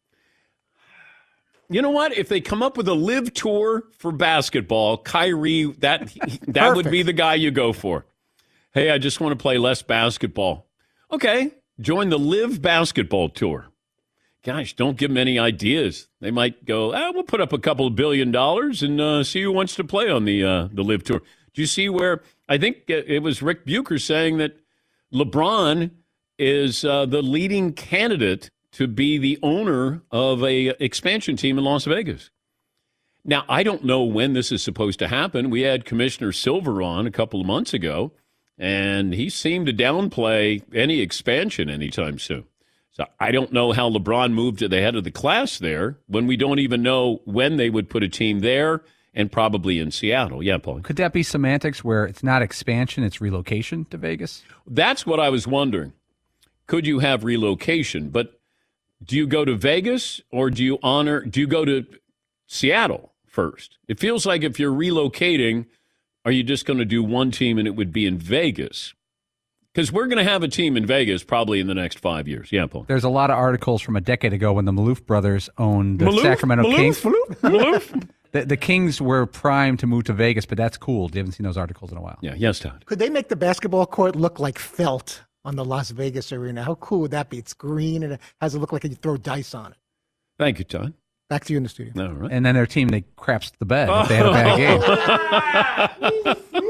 You know what? If they come up with a live tour for basketball, Kyrie, that that would be the guy you go for. Hey, I just want to play less basketball. Okay, join the Live Basketball Tour. Gosh, don't give them any ideas. They might go, ah, we'll put up a couple of billion dollars and uh, see who wants to play on the uh, the Live Tour. Do you see where, I think it was Rick Bucher saying that LeBron is uh, the leading candidate to be the owner of a expansion team in Las Vegas. Now, I don't know when this is supposed to happen. We had Commissioner Silver on a couple of months ago, and he seemed to downplay any expansion anytime soon. So I don't know how LeBron moved to the head of the class there when we don't even know when they would put a team there and probably in Seattle. Yeah, Paul. Could that be semantics where it's not expansion, it's relocation to Vegas? That's what I was wondering. Could you have relocation? But do you go to Vegas or do you honor, do you go to Seattle first? It feels like if you're relocating, are you just going to do one team and it would be in Vegas? Because we're going to have a team in Vegas probably in the next five years. Yeah, Paul. There's a lot of articles from a decade ago when the Maloof brothers owned the Maloof? Sacramento Maloof? Kings. Maloof? Maloof? the, the Kings were primed to move to Vegas, but that's cool. You haven't seen those articles in a while. Yeah, yes, Todd. Could they make the basketball court look like felt on the Las Vegas arena? How cool would that be? It's green and it has it look like you throw dice on it. Thank you, Todd. Back to you in the studio. All right. And then their team, they craps the bed if they had a bad game.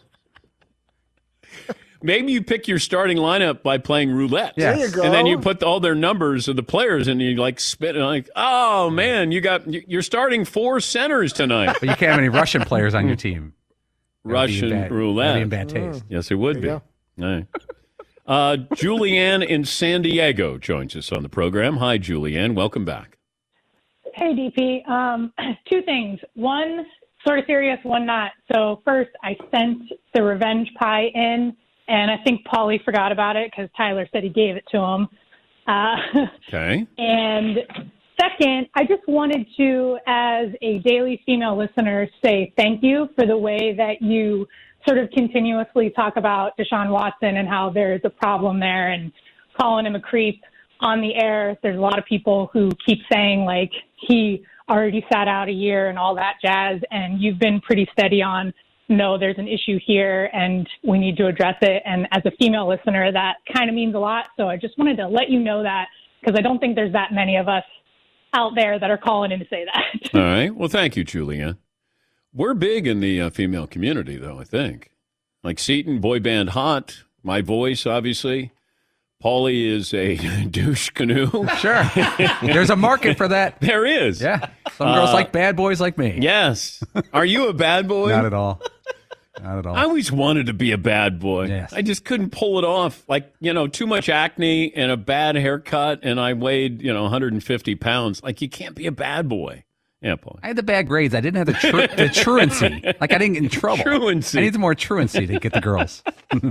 Maybe you pick your starting lineup by playing roulette. Yes. There you go. And then you put all their numbers of the players and you like spit and like, oh man, you got you're starting four centers tonight. But you can't have any Russian players on your team. That'd be Russian bad- roulette. that'd be in bad taste. Yes, it would There be. you All right. Uh, Julianne in San Diego joins us on the program. Hi, Julianne. Welcome back. Hey, D P. Um, two things. One, sort of serious, one not. So first, I sent the revenge pie in, and I think Paulie forgot about it because Tyler said he gave it to him. Uh, Okay. and second, I just wanted to, as a daily female listener, say thank you for the way that you sort of continuously talk about Deshaun Watson and how there's a problem there and calling him a creep on the air. There's a lot of people who keep saying, like, he already sat out a year and all that jazz, and you've been pretty steady on, no, there's an issue here and we need to address it. And as a female listener, that kind of means a lot. So I just wanted to let you know that because I don't think there's that many of us out there that are calling in to say that. All right. Well, thank you, Julianne. We're big in the uh, female community, though, I think. Like Seton, boy band hot, my voice, obviously. Paulie is a douche canoe. Sure. There's a market for that. There is. Yeah. Some girls Uh, like bad boys like me. Yes. Are you a bad boy? Not at all. Not at all. I always wanted to be a bad boy. Yes. I just couldn't pull it off. Like, you know, too much acne and a bad haircut, and I weighed, you know, one hundred fifty pounds. Like, you can't be a bad boy. Yeah, boy. I had the bad grades. I didn't have the, tru- the truancy. Like, I didn't get in trouble. Truancy. I need some more truancy to get the girls.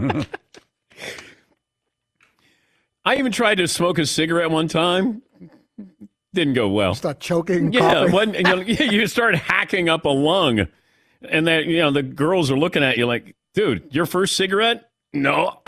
I even tried to smoke a cigarette one time. Didn't go well. Start choking. Yeah, when, you, know, you start hacking up a lung, and then you know the girls are looking at you like, "Dude, your first cigarette? No."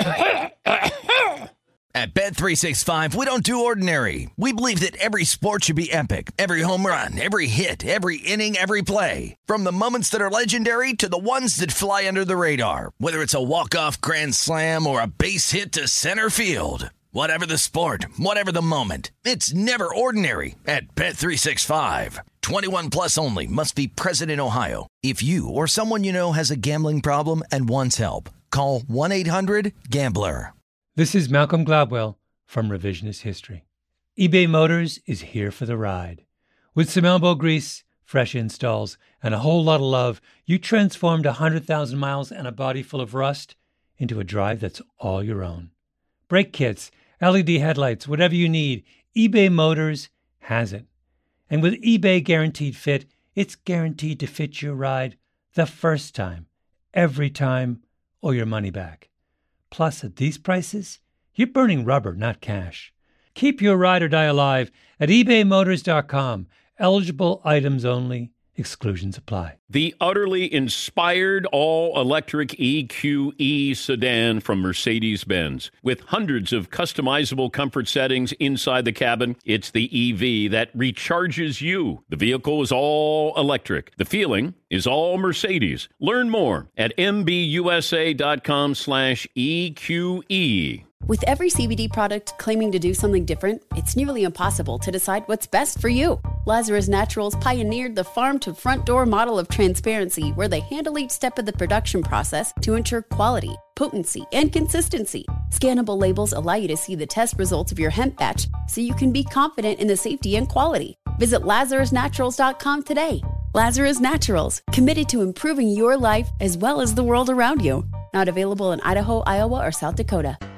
At Bet three sixty-five, we don't do ordinary. We believe that every sport should be epic. Every home run, every hit, every inning, every play. From the moments that are legendary to the ones that fly under the radar. Whether it's a walk-off grand slam or a base hit to center field. Whatever the sport, whatever the moment, it's never ordinary at Bet three sixty-five. twenty-one plus only. Must be present in Ohio. If you or someone you know has a gambling problem and wants help, call one eight hundred gambler. This is Malcolm Gladwell from Revisionist History. eBay Motors is here for the ride. With some elbow grease, fresh installs, and a whole lot of love, you transformed one hundred thousand miles and a body full of rust into a drive that's all your own. Brake kits, L E D headlights, whatever you need, eBay Motors has it. And with eBay Guaranteed Fit, it's guaranteed to fit your ride the first time, every time, or your money back. Plus, at these prices, you're burning rubber, not cash. Keep your ride or die alive at ebay motors dot com. Eligible items only. Exclusions apply. The utterly inspired all-electric E Q E sedan from Mercedes-Benz. With hundreds of customizable comfort settings inside the cabin, it's the E V that recharges you. The vehicle is all electric. The feeling is all Mercedes. Learn more at m b u s a dot com slash E Q E. With every C B D product claiming to do something different, it's nearly impossible to decide what's best for you. Lazarus Naturals pioneered the farm-to-front-door model of transparency, where they handle each step of the production process to ensure quality, potency, and consistency. Scannable labels allow you to see the test results of your hemp batch, so you can be confident in the safety and quality. Visit lazarus naturals dot com today. Lazarus Naturals, committed to improving your life as well as the world around you. Not available in Idaho, Iowa, or South Dakota.